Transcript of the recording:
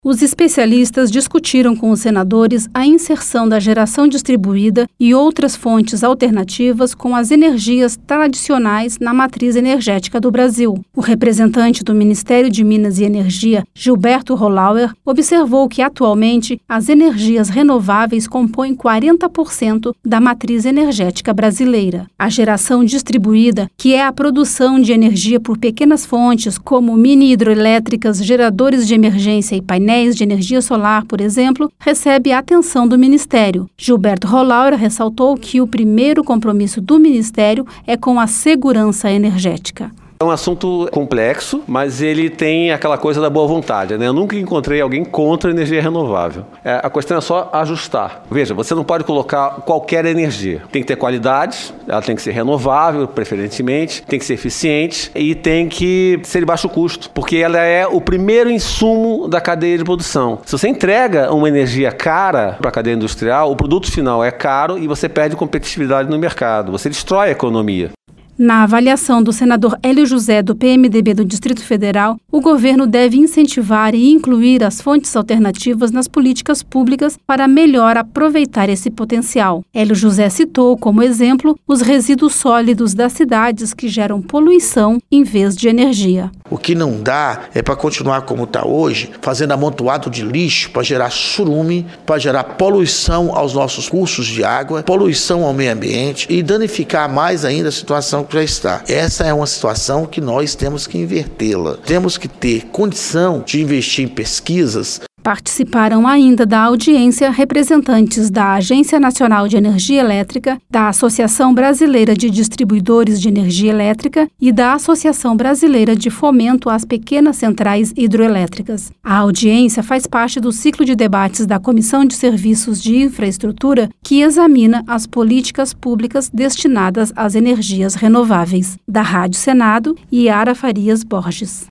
Os especialistas discutiram com os senadores a inserção da geração distribuída e outras fontes alternativas com as energias tradicionais na matriz energética do Brasil. O representante do Ministério de Minas e Energia, Gilberto Rollauer, observou que atualmente as energias renováveis compõem 40% da matriz energética brasileira. A geração distribuída, que é a produção de energia por pequenas fontes como mini hidroelétricas, geradores de emergência e painéis de energia solar, por exemplo, recebe a atenção do Ministério. Gilberto Rollauer ressaltou que o primeiro compromisso do Ministério é com a segurança energética. É um assunto complexo, mas ele tem aquela coisa da boa vontade, né? Eu nunca encontrei alguém contra a energia renovável. A questão é só ajustar. Veja, você não pode colocar qualquer energia. Tem que ter qualidade, ela tem que ser renovável, preferentemente, tem que ser eficiente e tem que ser de baixo custo, porque ela é o primeiro insumo da cadeia de produção. Se você entrega uma energia cara para a cadeia industrial, o produto final é caro e você perde competitividade no mercado, você destrói a economia. Na avaliação do senador Hélio José, do PMDB do Distrito Federal, o governo deve incentivar e incluir as fontes alternativas nas políticas públicas para melhor aproveitar esse potencial. Hélio José citou como exemplo os resíduos sólidos das cidades que geram poluição em vez de energia. O que não dá é para continuar como está hoje, fazendo amontoado de lixo para gerar churume, para gerar poluição aos nossos cursos de água, poluição ao meio ambiente e danificar mais ainda a situação que já está. Essa é uma situação que nós temos que invertê-la. Temos que ter condição de investir em pesquisas. Participaram ainda da audiência representantes da Agência Nacional de Energia Elétrica, da Associação Brasileira de Distribuidores de Energia Elétrica e da Associação Brasileira de Fomento às Pequenas Centrais Hidroelétricas. A audiência faz parte do ciclo de debates da Comissão de Serviços de Infraestrutura, que examina as políticas públicas destinadas às energias renováveis. Da Rádio Senado, Yara Farias Borges.